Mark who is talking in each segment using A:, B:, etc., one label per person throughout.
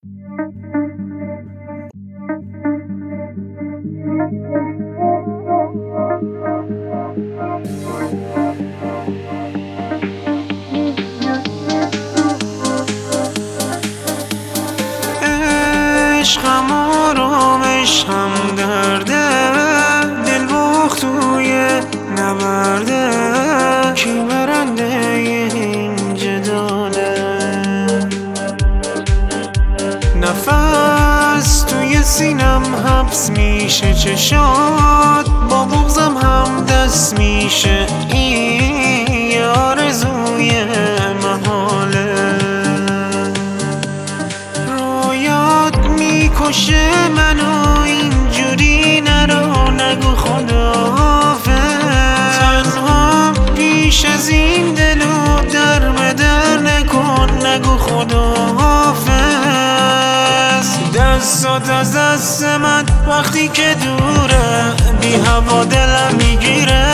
A: عشقم آرامش هم درده، دل باخت توی نبرده، کی برنده این جداله؟ نفس توی سینم حبس میشه، چشات با بغضم هم دست میشه، این آرزوی محاله. میکشه منو اینجوری نرو، نگو خداحافظ. تنها پیش از این دلو در به در نکن، نگو خداحافظ. دستات از دست من وقتی که دوره، بی هوا دلم میگیره.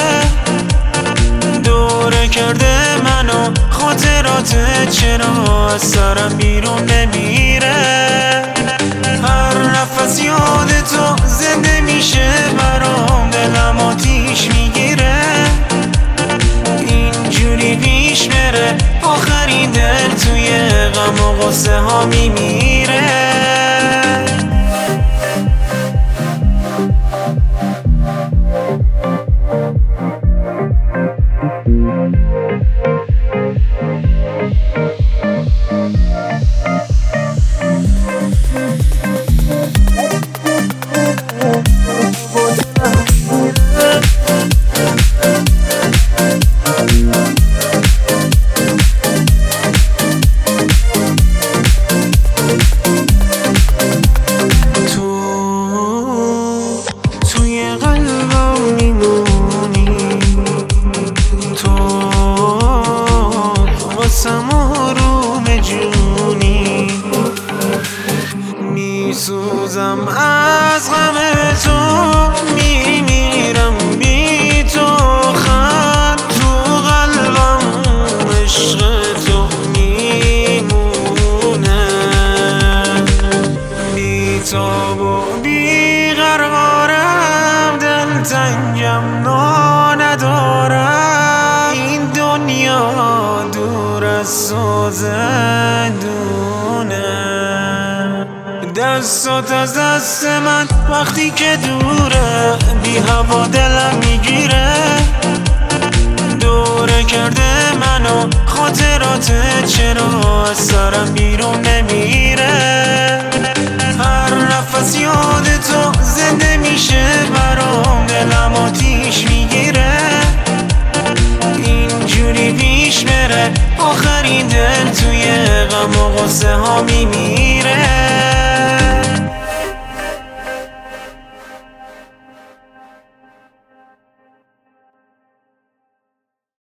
A: دوره کرده منو خاطرات، چرا از سرم بیرون نمیره؟ هر نفس یاد تو زنده میشه برام، دلم آتیش میگیره. اینجوری پیش بره آخرین دل توی غم و غصه ها میمیره. میسوزم از غم تو، میمیرم بی تو. خط تو قلبم عشق تو میمونه، بی تاب و بی قرارم، دلتنگم ندارم. این دنیا دور از تو زندونه. دستات از دست من وقتی که دوره، بی هوا دلم میگیره. دوره کرده منو خاطرات، چرا از سرم بیرون نمیره؟ هر نفس یاد تو زنده میشه برام، دلم آتیش میگیره. اینجوری پیش بره آخرین دل توی غم و غصه ها میمیره.